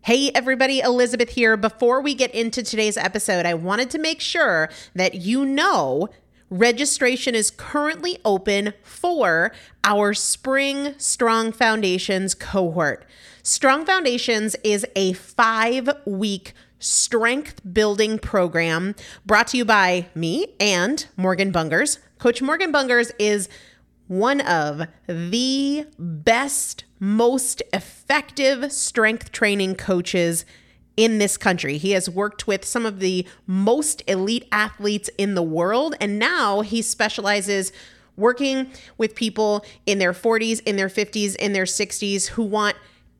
Hey everybody, Elizabeth here. Before we get into today's episode, I wanted to make sure that you know registration is currently open for our Spring Strong Foundations cohort. Strong Foundations is a 5-week strength building program brought to you by me and Morgan Bungers. Coach Morgan Bungers is one of the best, most effective strength training coaches in this country. He has worked with some of the most elite athletes in the world, and now he specializes working with people in their 40s, in their 50s, in their 60s who want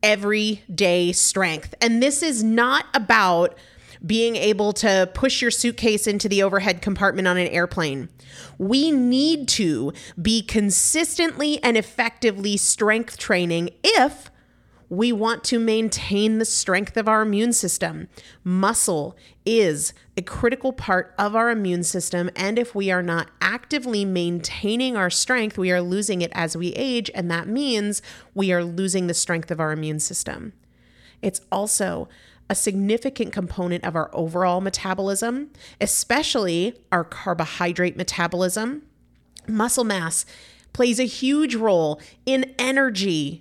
everyday strength. And this is not about being able to push your suitcase into the overhead compartment on an airplane. We need to be consistently and effectively strength training if we want to maintain the strength of our immune system. Muscle is a critical part of our immune system, and if we are not actively maintaining our strength, we are losing it as we age, and that means we are losing the strength of our immune system. It's also a significant component of our overall metabolism, especially our carbohydrate metabolism. Muscle mass plays a huge role in energy,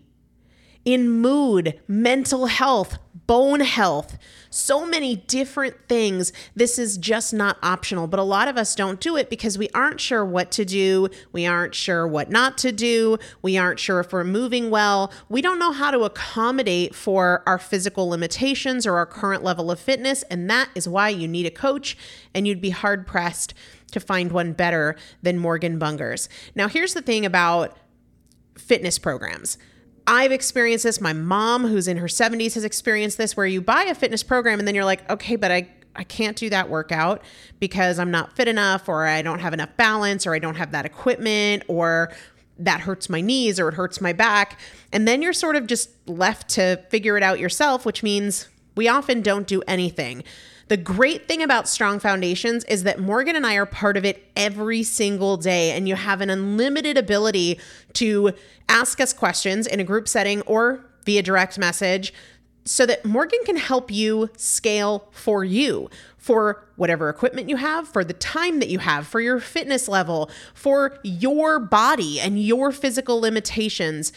in mood, mental health, bone health, so many different things. This is just not optional, but a lot of us don't do it because we aren't sure what to do. We aren't sure what not to do. We aren't sure if we're moving well. We don't know how to accommodate for our physical limitations or our current level of fitness, and that is why you need a coach, and you'd be hard-pressed to find one better than Morgan Bungers. Now, here's the thing about fitness programs. I've experienced this. My mom, who's in her 70s, has experienced this, where you buy a fitness program and then you're like, okay, but I can't do that workout because I'm not fit enough, or I don't have enough balance, or I don't have that equipment, or that hurts my knees, or it hurts my back. And then you're sort of just left to figure it out yourself, which means we often don't do anything. The great thing about Strong Foundations is that Morgan and I are part of it every single day, and you have an unlimited ability to ask us questions in a group setting or via direct message so that Morgan can help you scale for you, for whatever equipment you have, for the time that you have, for your fitness level, for your body and your physical limitations.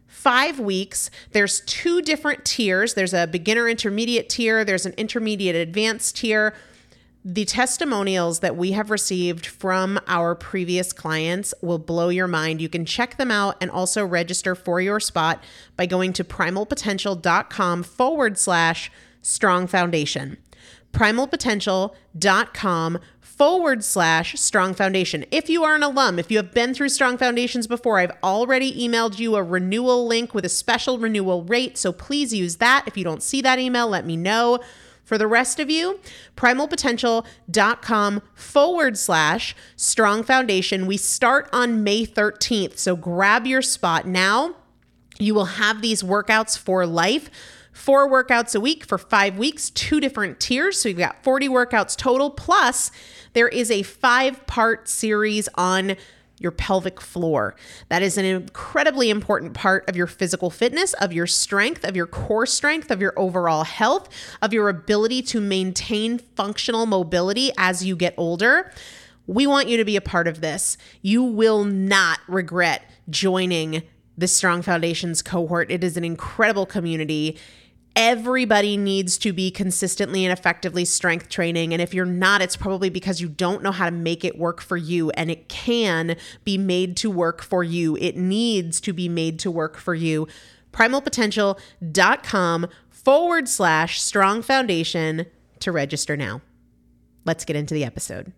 5 weeks, there's 2 different tiers. There's a beginner intermediate tier. There's an intermediate advanced tier. The testimonials that we have received from our previous clients will blow your mind. You can check them out and also register for your spot by going to primalpotential.com/strong foundation. primalpotential.com/strong foundation. If you are an alum, if you have been through Strong Foundations before, I've already emailed you a renewal link with a special renewal rate, so please use that. If you don't see that email, let me know. For the rest of you, primalpotential.com/strong foundation. We start on May 13th, so grab your spot now. You will have these workouts for life. 4 workouts a week for 5 weeks, 2 different tiers. So you've got 40 workouts total. Plus, there is a 5-part series on your pelvic floor. That is an incredibly important part of your physical fitness, of your strength, of your core strength, of your overall health, of your ability to maintain functional mobility as you get older. We want you to be a part of this. You will not regret joining the Strong Foundations cohort. It is an incredible community. Everybody needs to be consistently and effectively strength training. And if you're not, it's probably because you don't know how to make it work for you. And it can be made to work for you. It needs to be made to work for you. primalpotential.com/strong foundation to register now. Let's get into the episode.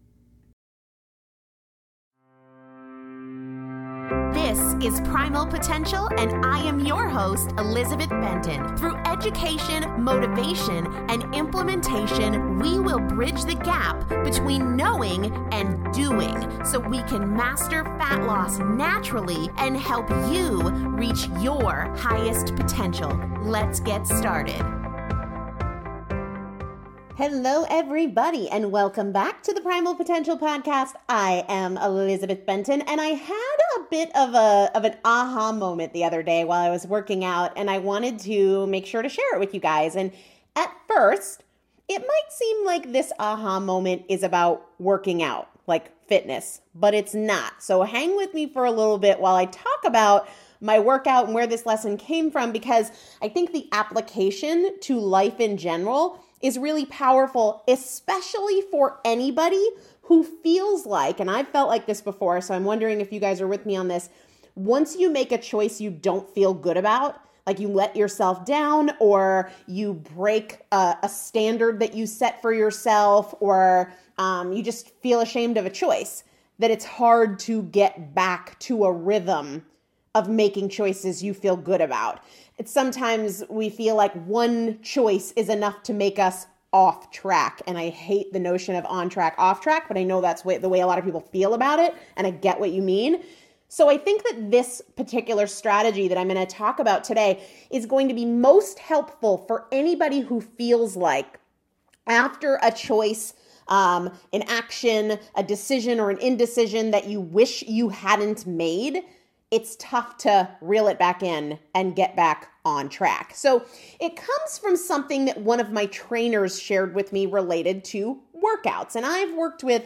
This is Primal Potential, and I am your host, Elizabeth Benton. Through education, motivation, and implementation, we will bridge the gap between knowing and doing so we can master fat loss naturally and help you reach your highest potential. Let's get started. Hello, everybody, and welcome back to the Primal Potential Podcast. I am Elizabeth Benton, and I had a bit of an aha moment the other day while I was working out, and I wanted to make sure to share it with you guys. And at first, it might seem like this aha moment is about working out, like fitness, but it's not. So hang with me for a little bit while I talk about my workout and where this lesson came from, because I think the application to life in general is really powerful, especially for anybody who feels like, and I've felt like this before, so I'm wondering if you guys are with me on this, once you make a choice you don't feel good about, like you let yourself down or you break a standard that you set for yourself, or you just feel ashamed of a choice, that it's hard to get back to a rhythm of making choices you feel good about. It's sometimes we feel like one choice is enough to make us off track. And I hate the notion of on track, off track, but I know that's the way a lot of people feel about it. And I get what you mean. So I think that this particular strategy that I'm going to talk about today is going to be most helpful for anybody who feels like after a choice, an action, a decision, or an indecision that you wish you hadn't made, it's tough to reel it back in and get back on track. So it comes from something that one of my trainers shared with me related to workouts. And I've worked with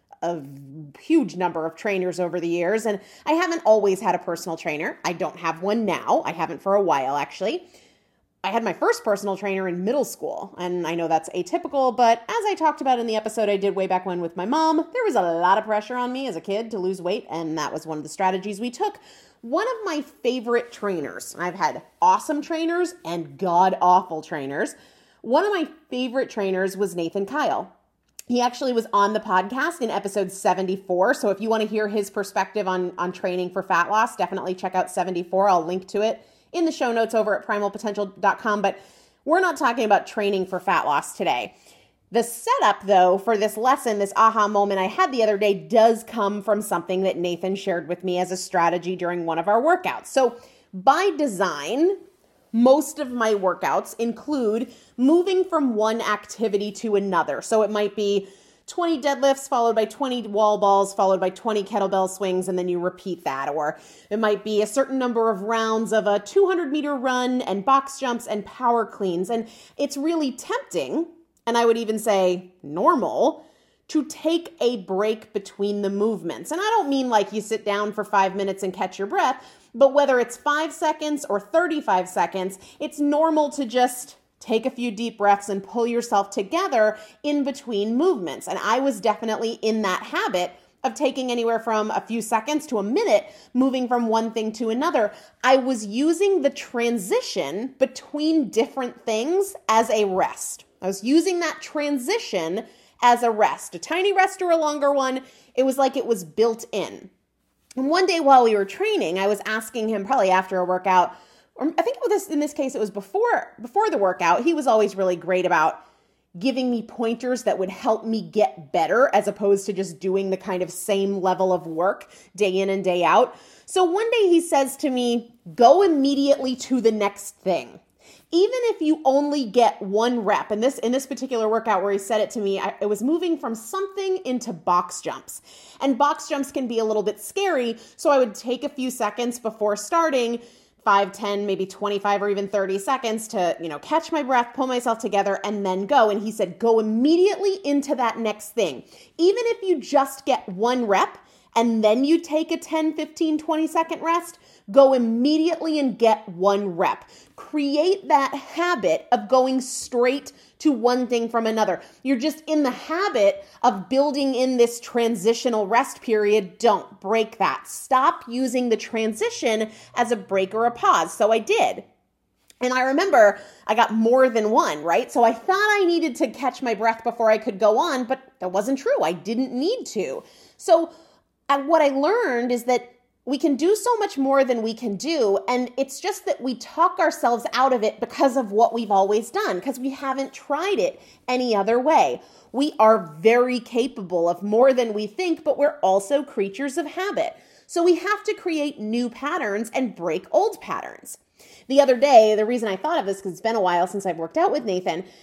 a huge number of trainers over the years, and I haven't always had a personal trainer. I don't have one now. I haven't for a while, actually. I had my first personal trainer in middle school, and I know that's atypical, but as I talked about in the episode I did way back when with my mom, there was a lot of pressure on me as a kid to lose weight, and that was one of the strategies we took. One of my favorite trainers, I've had awesome trainers and god-awful trainers. One of my favorite trainers was Nathan Kyle. He actually was on the podcast in episode 74, so if you want to hear his perspective on training for fat loss, definitely check out 74. I'll link to it in the show notes over at primalpotential.com, but we're not talking about training for fat loss today. The setup, though, for this lesson, this aha moment I had the other day, does come from something that Nathan shared with me as a strategy during one of our workouts. So by design, most of my workouts include moving from one activity to another. So it might be 20 deadlifts followed by 20 wall balls followed by 20 kettlebell swings, and then you repeat that. Or it might be a certain number of rounds of a 200-meter run and box jumps and power cleans. And it's really tempting, and I would even say normal, to take a break between the movements. And I don't mean like you sit down for 5 minutes and catch your breath, but whether it's 5 seconds or 35 seconds, it's normal to just take a few deep breaths and pull yourself together in between movements. And I was definitely in that habit of taking anywhere from a few seconds to a minute, moving from one thing to another. I was using the transition between different things as a rest. I was using that transition as a rest, a tiny rest or a longer one. It was like it was built in. And one day while we were training, I was asking him, probably after a workout, or I think in this case, it was before the workout. He was always really great about giving me pointers that would help me get better, as opposed to just doing the kind of same level of work day in and day out. So one day he says to me, go immediately to the next thing. Even if you only get one rep, and in this particular workout where he said it to me, it was moving from something into box jumps. And box jumps can be a little bit scary, so I would take a few seconds before starting, 5, 10, maybe 25 or even 30 seconds to, catch my breath, pull myself together, and then go. And he said, go immediately into that next thing. Even if you just get one rep and then you take a 10, 15, 20 second rest, go immediately and get one rep. Create that habit of going straight to one thing from another. You're just in the habit of building in this transitional rest period. Don't break that. Stop using the transition as a break or a pause. So I did. And I remember I got more than one, right? So I thought I needed to catch my breath before I could go on, but that wasn't true. I didn't need to. So what I learned is that we can do so much more than we can do. And it's just that we talk ourselves out of it because of what we've always done, because we haven't tried it any other way. We are very capable of more than we think, but we're also creatures of habit. So we have to create new patterns and break old patterns. The other day, the reason I thought of this, because it's been a while since I've worked out with Nathan,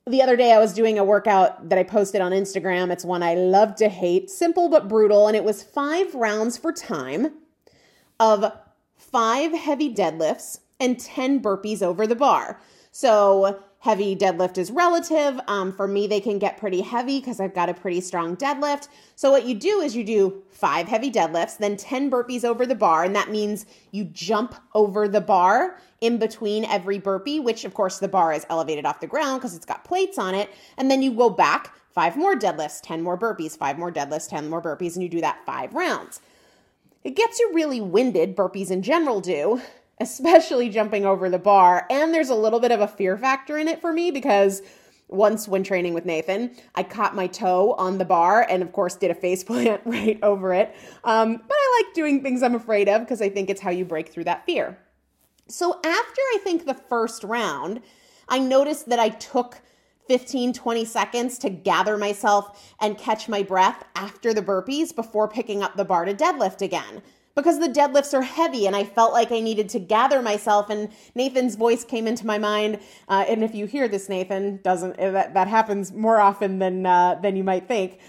The other day I was doing a workout that I posted on Instagram. It's one I love to hate, simple but brutal. And it was 5 rounds for time of 5 heavy deadlifts and 10 burpees over the bar. So heavy deadlift is relative. For me, they can get pretty heavy because I've got a pretty strong deadlift. So what you do is you do 5 heavy deadlifts, then 10 burpees over the bar. And that means you jump over the bar in between every burpee, which of course the bar is elevated off the ground because it's got plates on it. And then you go back 5 more deadlifts, 10 more burpees, 5 more deadlifts, 10 more burpees, and you do that 5 rounds. It gets you really winded, burpees in general do, especially jumping over the bar. And there's a little bit of a fear factor in it for me because once when training with Nathan, I caught my toe on the bar and of course did a face plant right over it. But I like doing things I'm afraid of because I think it's how you break through that fear. So after I think the first round, I noticed that I took 15, 20 seconds to gather myself and catch my breath after the burpees before picking up the bar to deadlift again. Because the deadlifts are heavy and I felt like I needed to gather myself, and Nathan's voice came into my mind. And if you hear this, Nathan, that happens more often than you might think.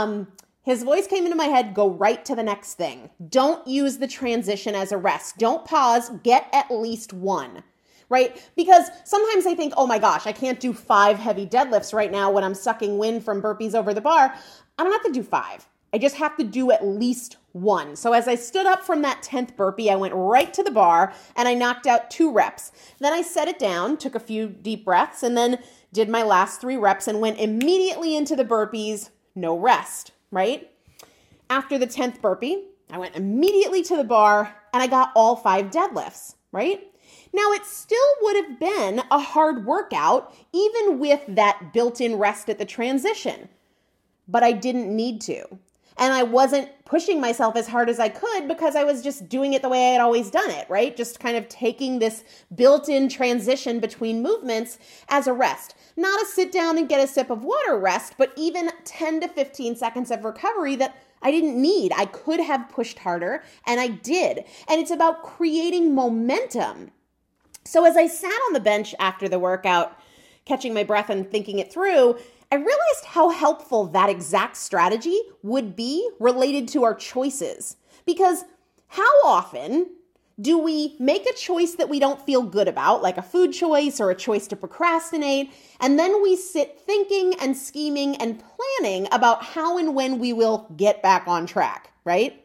His voice came into my head, go right to the next thing. Don't use the transition as a rest. Don't pause, get at least 1. Right? Because sometimes I think, oh my gosh, I can't do 5 heavy deadlifts right now when I'm sucking wind from burpees over the bar. I don't have to do 5. I just have to do at least 1. So as I stood up from that 10th burpee, I went right to the bar and I knocked out 2 reps. Then I set it down, took a few deep breaths, and then did my last 3 reps and went immediately into the burpees, no rest, right? After the 10th burpee, I went immediately to the bar and I got all 5 deadlifts, right? Now, it still would have been a hard workout, even with that built-in rest at the transition, but I didn't need to. And I wasn't pushing myself as hard as I could because I was just doing it the way I had always done it, right? Just kind of taking this built-in transition between movements as a rest. Not a sit down and get a sip of water rest, but even 10 to 15 seconds of recovery that I didn't need. I could have pushed harder, and I did. And it's about creating momentum. So as I sat on the bench after the workout, catching my breath and thinking it through, I realized how helpful that exact strategy would be related to our choices. Because how often do we make a choice that we don't feel good about, like a food choice or a choice to procrastinate, and then we sit thinking and scheming and planning about how and when we will get back on track, right?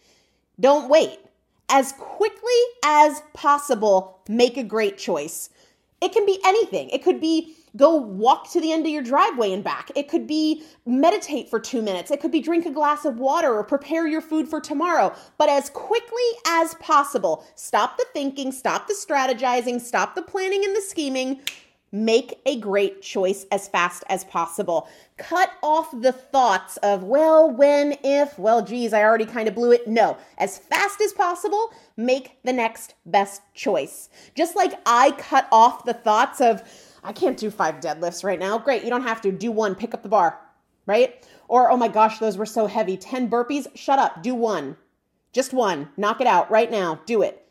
Don't wait. As quickly as possible, make a great choice. It can be anything. It could be go walk to the end of your driveway and back. It could be meditate for 2 minutes. It could be drink a glass of water or prepare your food for tomorrow. But as quickly as possible, stop the thinking, stop the strategizing, stop the planning and the scheming. Make a great choice as fast as possible. Cut off the thoughts of, well, when, if, well, geez, I already kind of blew it. No, as fast as possible, make the next best choice. Just like I cut off the thoughts of, I can't do 5 deadlifts right now. Great, you don't have to. Do 1, pick up the bar, right? Or, oh my gosh, those were so heavy. 10 burpees, shut up, do 1. Just 1, knock it out right now, do it.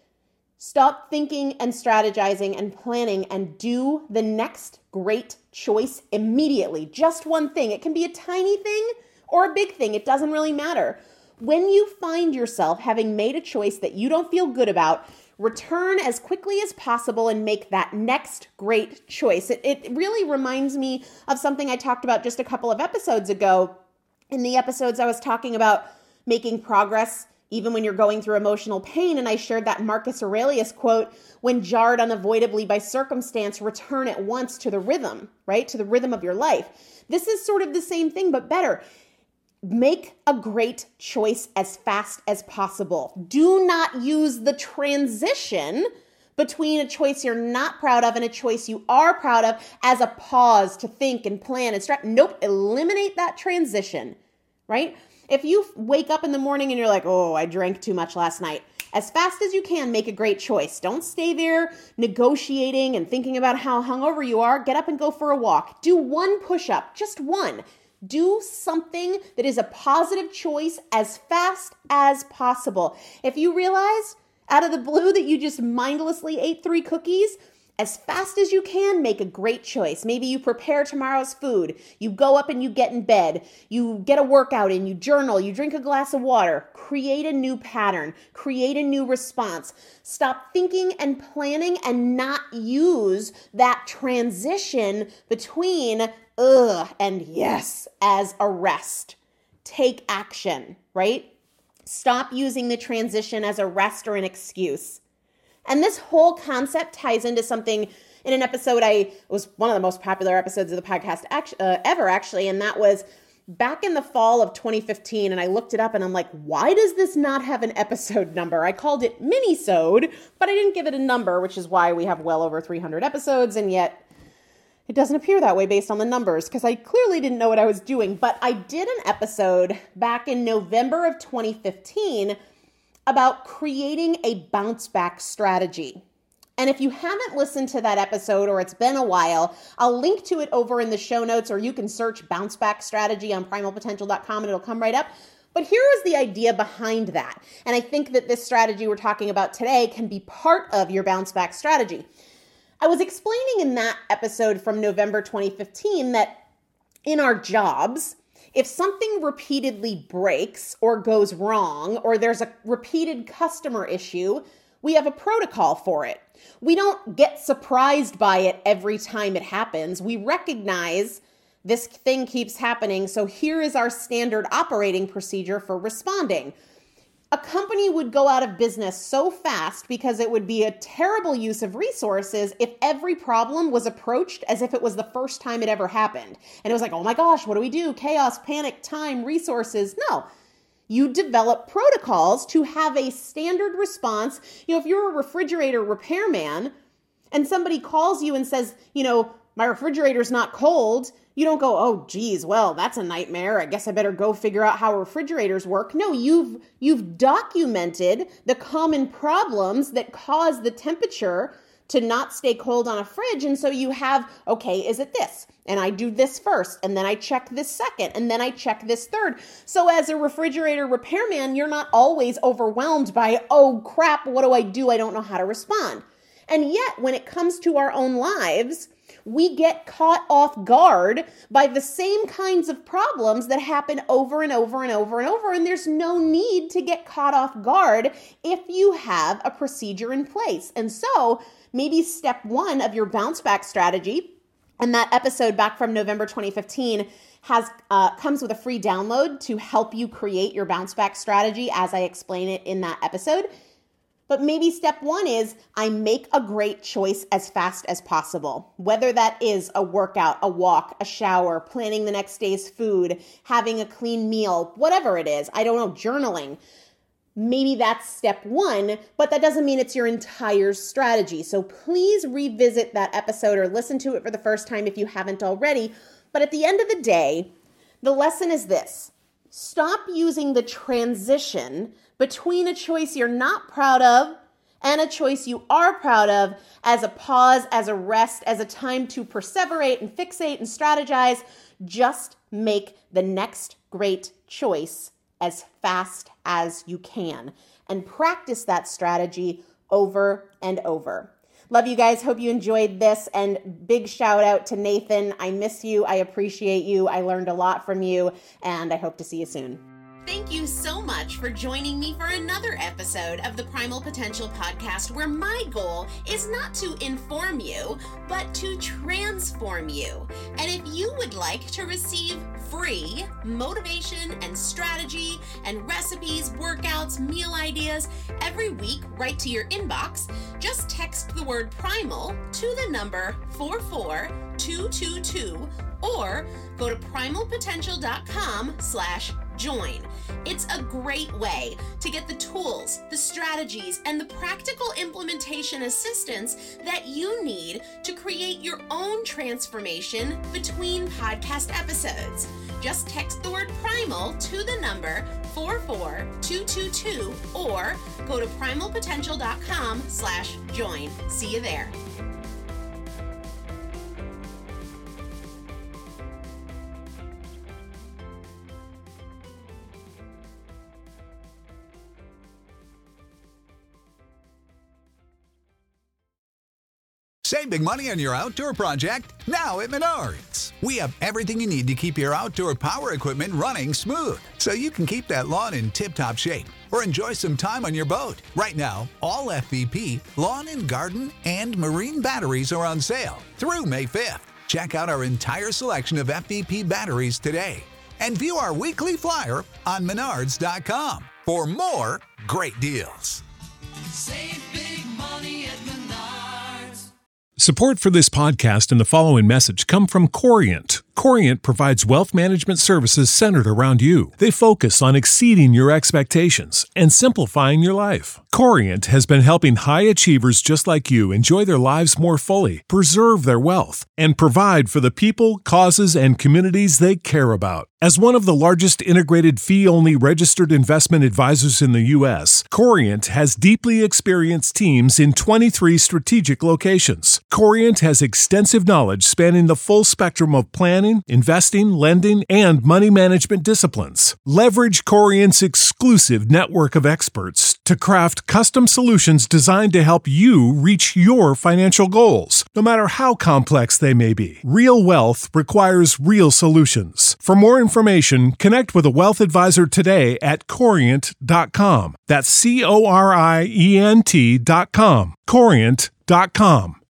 Stop thinking and strategizing and planning and do the next great choice immediately. Just one thing. It can be a tiny thing or a big thing. It doesn't really matter. When you find yourself having made a choice that you don't feel good about, return as quickly as possible and make that next great choice. It really reminds me of something I talked about just a couple of episodes ago. In the episodes I was talking about making progress even when you're going through emotional pain. And I shared that Marcus Aurelius quote, when jarred unavoidably by circumstance, return at once to the rhythm, right? To the rhythm of your life. This is sort of the same thing, but better. Make a great choice as fast as possible. Do not use the transition between a choice you're not proud of and a choice you are proud of as a pause to think and plan and start. Nope, eliminate that transition, right? If you wake up in the morning and you're like, oh, I drank too much last night, as fast as you can, make a great choice. Don't stay there negotiating and thinking about how hungover you are. Get up and go for a walk. Do 1 push-up, just 1. Do something that is a positive choice as fast as possible. If you realize out of the blue that you just mindlessly ate 3 cookies, as fast as you can, make a great choice. Maybe you prepare tomorrow's food. You go up and you get in bed. You get a workout in, you journal, you drink a glass of water. Create a new pattern. Create a new response. Stop thinking and planning and not use that transition between and yes as a rest. Take action, right? Stop using the transition as a rest or an excuse. And this whole concept ties into something in an episode it was one of the most popular episodes of the podcast ever, actually, and that was back in the fall of 2015, and I looked it up, and I'm like, why does this not have an episode number? I called it Minisode, but I didn't give it a number, which is why we have well over 300 episodes, and yet it doesn't appear that way based on the numbers, because I clearly didn't know what I was doing. But I did an episode back in November of 2015 about creating a bounce back strategy. And if you haven't listened to that episode or it's been a while, I'll link to it over in the show notes, or you can search bounce back strategy on primalpotential.com and it'll come right up. But here is the idea behind that. And I think that this strategy we're talking about today can be part of your bounce back strategy. I was explaining in that episode from November 2015 that in our jobs, if something repeatedly breaks or goes wrong, or there's a repeated customer issue, we have a protocol for it. We don't get surprised by it every time it happens. We recognize this thing keeps happening, so here is our standard operating procedure for responding. A company would go out of business so fast because it would be a terrible use of resources if every problem was approached as if it was the first time it ever happened. And it was like, oh my gosh, what do we do? Chaos, panic, time, resources. No. You develop protocols to have a standard response. If you're a refrigerator repairman and somebody calls you and says, my refrigerator's not cold, you don't go, oh, geez, well, that's a nightmare. I guess I better go figure out how refrigerators work. No, you've documented the common problems that cause the temperature to not stay cold on a fridge. And so you have, okay, is it this? And I do this first, and then I check this second, and then I check this third. So as a refrigerator repairman, you're not always overwhelmed by, oh crap, what do? I don't know how to respond. And yet, when it comes to our own lives, we get caught off guard by the same kinds of problems that happen over and over and over and over. And there's no need to get caught off guard if you have a procedure in place. And so maybe step one of your bounce back strategy, and that episode back from November 2015 comes with a free download to help you create your bounce back strategy as I explain it in that episode. But maybe step one is I make a great choice as fast as possible. Whether that is a workout, a walk, a shower, planning the next day's food, having a clean meal, whatever it is, I don't know, journaling. Maybe that's step one, but that doesn't mean it's your entire strategy. So please revisit that episode or listen to it for the first time if you haven't already. But at the end of the day, the lesson is this. Stop using the transition between a choice you're not proud of and a choice you are proud of as a pause, as a rest, as a time to perseverate and fixate and strategize. Just make the next great choice as fast as you can and practice that strategy over and over. Love you guys. Hope you enjoyed this, and big shout out to Nathan. I miss you. I appreciate you. I learned a lot from you, and I hope to see you soon. Thank you so much for joining me for another episode of the Primal Potential Podcast, where my goal is not to inform you, but to transform you. And if you would like to receive free motivation and strategy and recipes, workouts, meal ideas every week right to your inbox, just text the word primal to the number 44222 or go to primalpotential.com/join. It's a great way to get the tools, the strategies, and the practical implementation assistance that you need to create your own transformation between podcast episodes. Just text the word primal to the number 44222 or go to primalpotential.com/join. See you there. Save big money on your outdoor project now at Menards. We have everything you need to keep your outdoor power equipment running smooth, so you can keep that lawn in tip-top shape or enjoy some time on your boat. Right now, all FVP, lawn and garden, and marine batteries are on sale through May 5th. Check out our entire selection of FVP batteries today and view our weekly flyer on Menards.com for more great deals. Save big money at Menards. Support for this podcast and the following message come from Corient. Corient provides wealth management services centered around you. They focus on exceeding your expectations and simplifying your life. Corient has been helping high achievers just like you enjoy their lives more fully, preserve their wealth, and provide for the people, causes, and communities they care about. As one of the largest integrated fee-only registered investment advisors in the U.S., Corient has deeply experienced teams in 23 strategic locations. Corient has extensive knowledge spanning the full spectrum of planning, investing, lending, and money management disciplines. Leverage Corient's exclusive network of experts to craft custom solutions designed to help you reach your financial goals, no matter how complex they may be. Real wealth requires real solutions. For more information, connect with a wealth advisor today at Corient.com. That's Corient.com. Corient.com.